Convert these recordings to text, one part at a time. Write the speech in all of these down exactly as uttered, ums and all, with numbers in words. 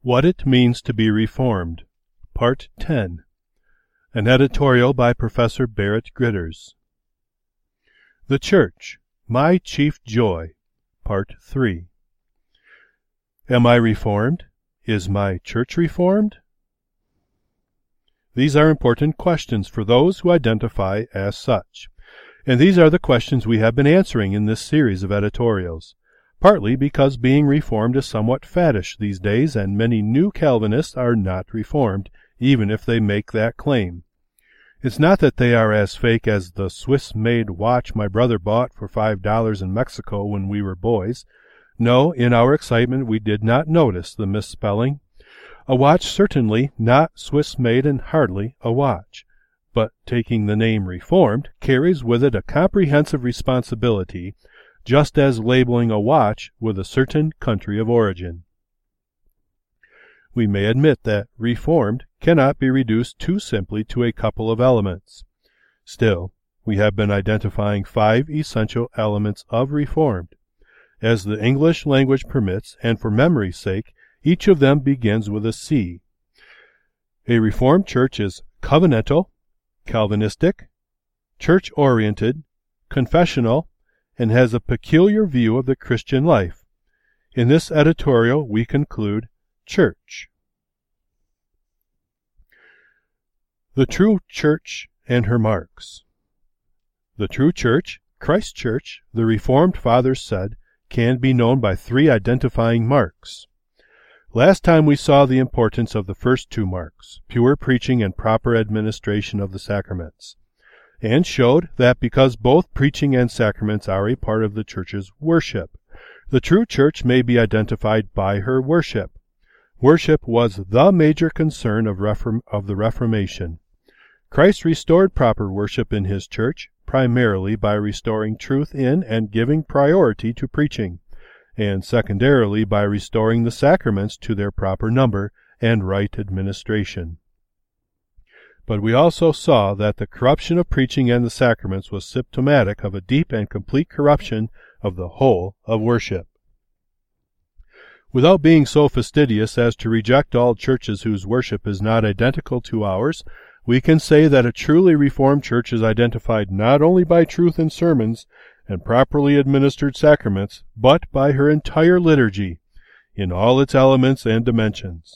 What It Means to be Reformed, Part ten. An editorial by Professor Barrett Gritters. The Church, My Chief Joy, Part three. Am I reformed? Is my church reformed? These are important questions for those who identify as such, and these are the questions we have been answering in this series of editorials. Partly because being reformed is somewhat faddish these days, and many new Calvinists are not reformed, even if they make that claim. It's not that they are as fake as the Swiss-made watch my brother bought for five dollars in Mexico when we were boys. No, in our excitement we did not notice the misspelling. A watch certainly not Swiss-made and hardly a watch. But taking the name Reformed carries with it a comprehensive responsibility, just as labeling a watch with a certain country of origin. We may admit that Reformed cannot be reduced too simply to a couple of elements. Still, we have been identifying five essential elements of Reformed. As the English language permits, and for memory's sake, each of them begins with a C. A Reformed church is covenantal, Calvinistic, church-oriented, confessional, and has a peculiar view of the Christian life. In this editorial we conclude church. The true church and her marks. The true church, Christ's church, the Reformed Fathers said, can be known by three identifying marks. Last time we saw the importance of the first two marks, pure preaching and proper administration of the sacraments, and showed that because both preaching and sacraments are a part of the church's worship, the true church may be identified by her worship. Worship was the major concern of, Reform- of the Reformation. Christ restored proper worship in his church, primarily by restoring truth in and giving priority to preaching, and secondarily by restoring the sacraments to their proper number and right administration. But we also saw that the corruption of preaching and the sacraments was symptomatic of a deep and complete corruption of the whole of worship. Without being so fastidious as to reject all churches whose worship is not identical to ours, we can say that a truly Reformed church is identified not only by truth in sermons and properly administered sacraments, but by her entire liturgy, in all its elements and dimensions.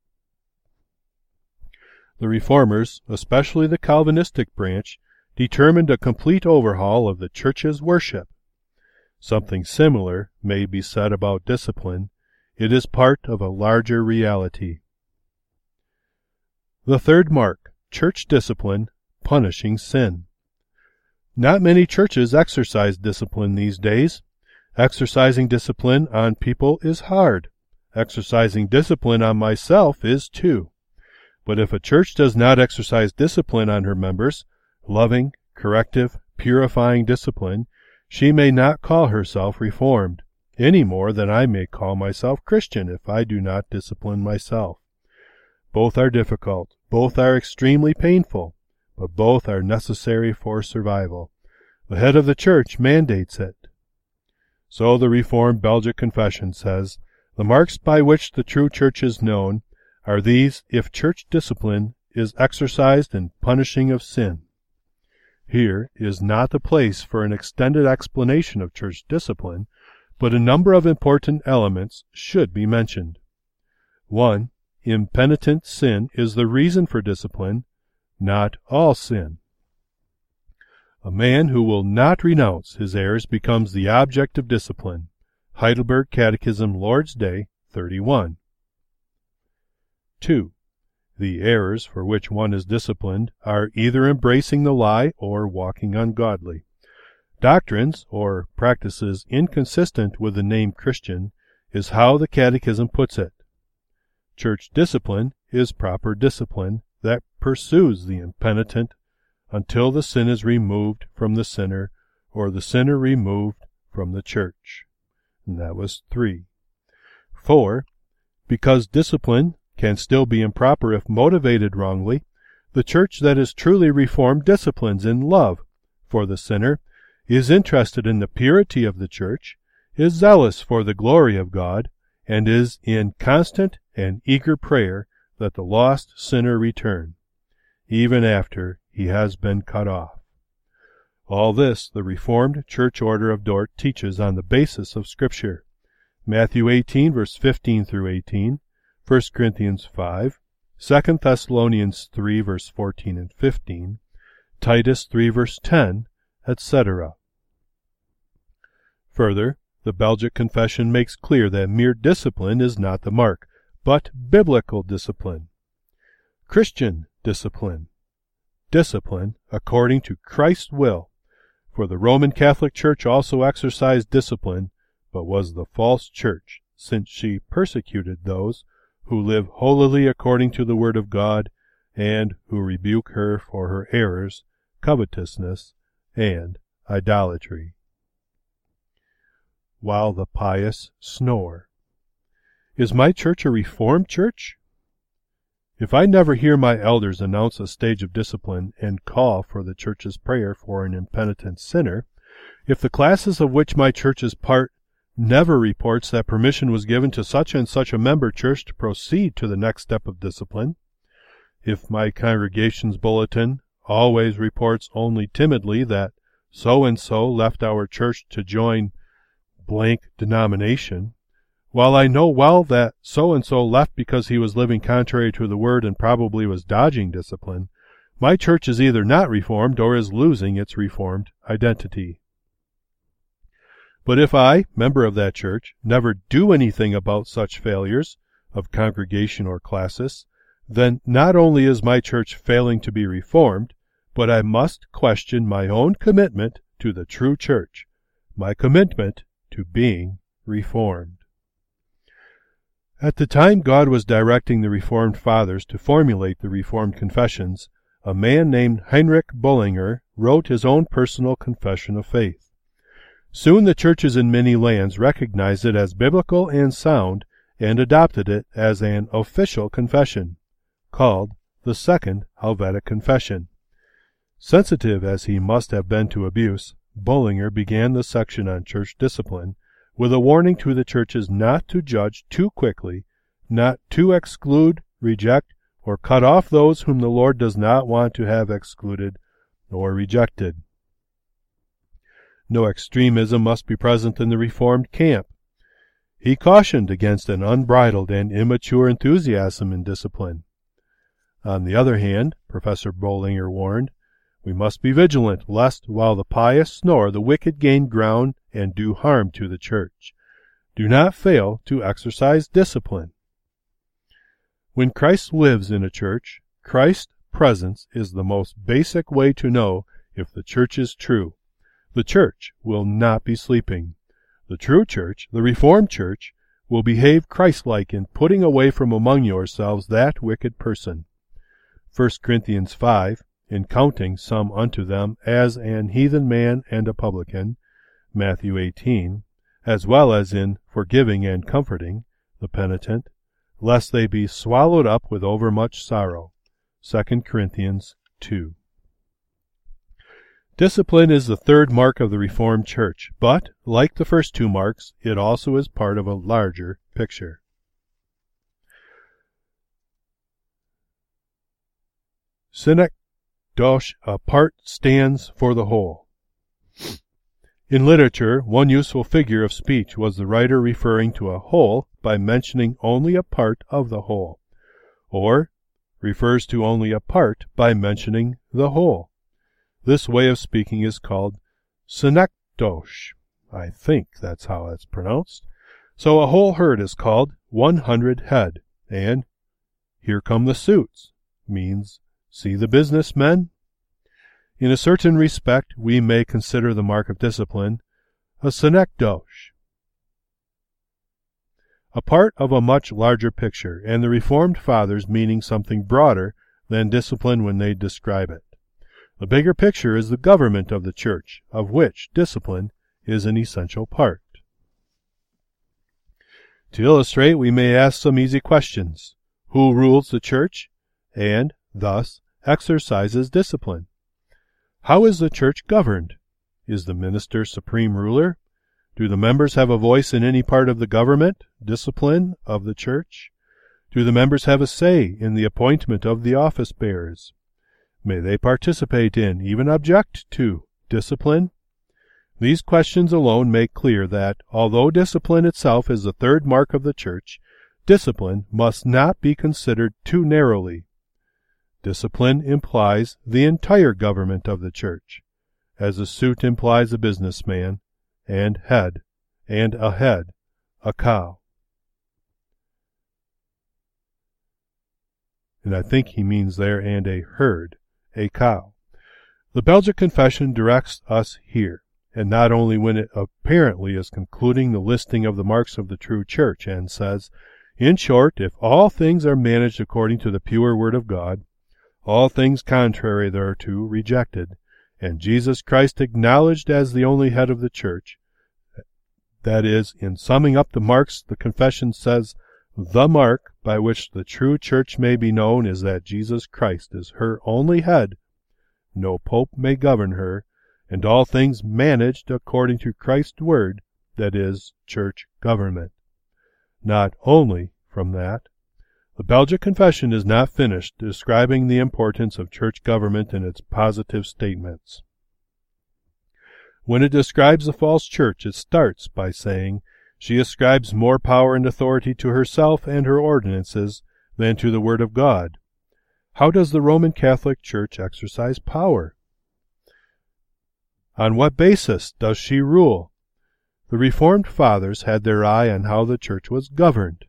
The Reformers, especially the Calvinistic branch, determined a complete overhaul of the church's worship. Something similar may be said about discipline. It is part of a larger reality. The third mark, church discipline, punishing sin. Not many churches exercise discipline these days. Exercising discipline on people is hard. Exercising discipline on myself is too. But if a church does not exercise discipline on her members, loving, corrective, purifying discipline, she may not call herself Reformed, any more than I may call myself Christian if I do not discipline myself. Both are difficult, both are extremely painful, but both are necessary for survival. The head of the church mandates it. So the Reformed Belgic Confession says, the marks by which the true church is known are these if church discipline is exercised in punishing of sin. Here is not the place for an extended explanation of church discipline, but a number of important elements should be mentioned. One, impenitent sin is the reason for discipline, not all sin. A man who will not renounce his errors becomes the object of discipline. Heidelberg Catechism, Lord's Day, thirty-one. Two, the errors for which one is disciplined are either embracing the lie or walking ungodly. Doctrines, or practices inconsistent with the name Christian, is how the Catechism puts it. Church discipline is proper discipline that pursues the impenitent until the sin is removed from the sinner or the sinner removed from the church. And that was three. Four, because discipline can still be improper if motivated wrongly, the church that is truly Reformed disciplines in love for the sinner, is interested in the purity of the church, is zealous for the glory of God, and is in constant and eager prayer that the lost sinner return, even after he has been cut off. All this the Reformed Church Order of Dort teaches on the basis of Scripture. Matthew eighteen, verse fifteen through eighteen, First Corinthians five, Second Thessalonians three, verse fourteen and fifteen, Titus three, verse ten, et cetera. Further, the Belgic Confession makes clear that mere discipline is not the mark, but biblical discipline, Christian discipline, discipline according to Christ's will. For the Roman Catholic Church also exercised discipline, but was the false church, since she persecuted those who live holily according to the word of God, and who rebuke her for her errors, covetousness, and idolatry. While the pious snore. Is my church a Reformed church? If I never hear my elders announce a stage of discipline and call for the church's prayer for an impenitent sinner, if the classes of which my church is part never reports that permission was given to such and such a member church to proceed to the next step of discipline, if my congregation's bulletin always reports only timidly that so-and-so left our church to join blank denomination, while I know well that so-and-so left because he was living contrary to the word and probably was dodging discipline, my church is either not Reformed or is losing its Reformed identity. But if I, member of that church, never do anything about such failures of congregation or classis, then not only is my church failing to be Reformed, but I must question my own commitment to the true church, my commitment to being Reformed. At the time God was directing the Reformed Fathers to formulate the Reformed Confessions, a man named Heinrich Bullinger wrote his own personal confession of faith. Soon the churches in many lands recognized it as biblical and sound and adopted it as an official confession, called the Second Helvetic Confession. Sensitive as he must have been to abuse, Bullinger began the section on church discipline with a warning to the churches not to judge too quickly, not to exclude, reject, or cut off those whom the Lord does not want to have excluded or rejected. No extremism must be present in the Reformed camp. He cautioned against an unbridled and immature enthusiasm in discipline. On the other hand, Professor Bullinger warned, we must be vigilant, lest while the pious snore, the wicked gain ground and do harm to the church. Do not fail to exercise discipline. When Christ lives in a church, Christ's presence is the most basic way to know if the church is true. The church will not be sleeping. The true church, the Reformed church, will behave Christ-like in putting away from among yourselves that wicked person. First Corinthians five, in counting some unto them as an heathen man and a publican, Matthew eighteen, as well as in forgiving and comforting the penitent, lest they be swallowed up with overmuch sorrow, Second Corinthians two. Discipline is the third mark of the Reformed Church, but, like the first two marks, it also is part of a larger picture. Synecdoche, a part stands for the whole. In literature, one useful figure of speech was the writer referring to a whole by mentioning only a part of the whole, or refers to only a part by mentioning the whole. This way of speaking is called synecdoche. I think that's how it's pronounced. So a whole herd is called one hundred head, and here come the suits means see the business, men? In a certain respect, we may consider the mark of discipline a synecdoche, a part of a much larger picture, and the Reformed Fathers meaning something broader than discipline when they describe it. The bigger picture is the government of the church, of which discipline is an essential part. To illustrate, we may ask some easy questions. Who rules the church, and, thus, exercises discipline? How is the church governed? Is the minister supreme ruler? Do the members have a voice in any part of the government, discipline of the church? Do the members have a say in the appointment of the office bearers? May they participate in, even object to, discipline? These questions alone make clear that, although discipline itself is the third mark of the church, discipline must not be considered too narrowly. Discipline implies the entire government of the church, as a suit implies a businessman, and head, and a head, a cow. And I think he means there, and a herd, a cow. The Belgic Confession directs us here, and not only when it apparently is concluding the listing of the marks of the true church, and says, in short, if all things are managed according to the pure word of God, all things contrary thereto rejected, and Jesus Christ acknowledged as the only head of the church, that is, in summing up the marks, the confession says, the mark by which the true church may be known is that Jesus Christ is her only head, no pope may govern her, and all things managed according to Christ's word, that is, church government. Not only from that, the Belgic Confession is not finished describing the importance of church government in its positive statements. When it describes the false church, it starts by saying she ascribes more power and authority to herself and her ordinances than to the Word of God. How does the Roman Catholic Church exercise power? On what basis does she rule? The Reformed Fathers had their eye on how the church was governed.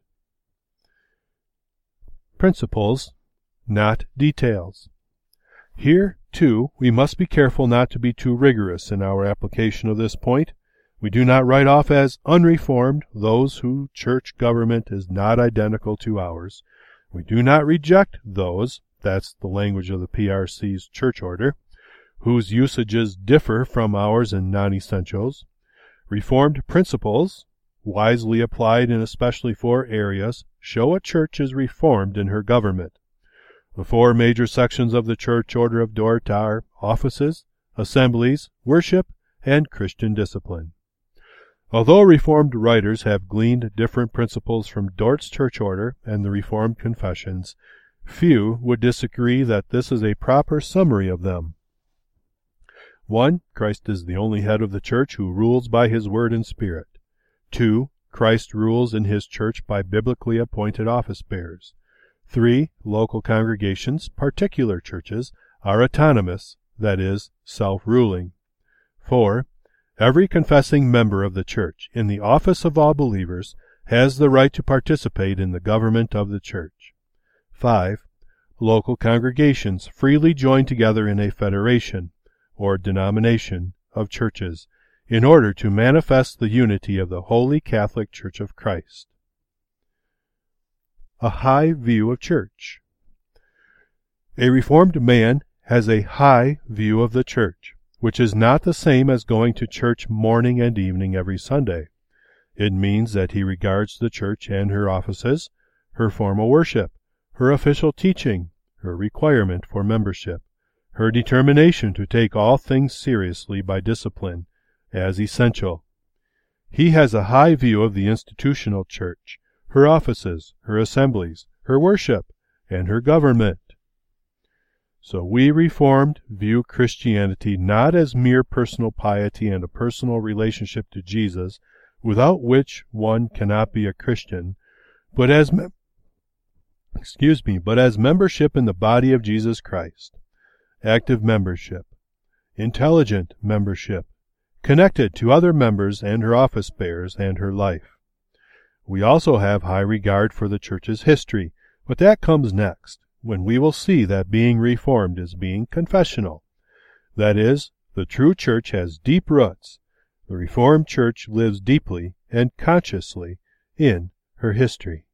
Principles, not details. Here, too, we must be careful not to be too rigorous in our application of this point. We do not write off as unreformed those whose church government is not identical to ours. We do not reject those, that's the language of the P R C's church order, whose usages differ from ours in non-essentials. Reformed principles, wisely applied in especially four areas, show a church is reformed in her government. The four major sections of the church order of Dort are offices, assemblies, worship, and Christian discipline. Although Reformed writers have gleaned different principles from Dort's church order and the Reformed confessions, few would disagree that this is a proper summary of them. One, Christ is the only head of the church who rules by his word and spirit. Two, Christ rules in his church by biblically appointed office bearers. Three, local congregations, particular churches, are autonomous, that is, self-ruling. Four, every confessing member of the church, in the office of all believers, has the right to participate in the government of the church. Five, local congregations freely join together in a federation, or denomination, of churches, in order to manifest the unity of the Holy Catholic Church of Christ. A high view of church. A Reformed man has a high view of the church, which is not the same as going to church morning and evening every Sunday. It means that he regards the church and her offices, her formal worship, her official teaching, her requirement for membership, her determination to take all things seriously by discipline, as essential. He has a high view of the institutional church, her offices, her assemblies, her worship, and her government. So we Reformed view Christianity not as mere personal piety and a personal relationship to Jesus, without which one cannot be a Christian, but as mem- excuse me, but as membership in the body of Jesus Christ, active membership, intelligent membership, connected to other members and her office bearers and her life. We also have high regard for the church's history, but that comes next, when we will see that being Reformed is being confessional. That is, the true church has deep roots. The Reformed church lives deeply and consciously in her history.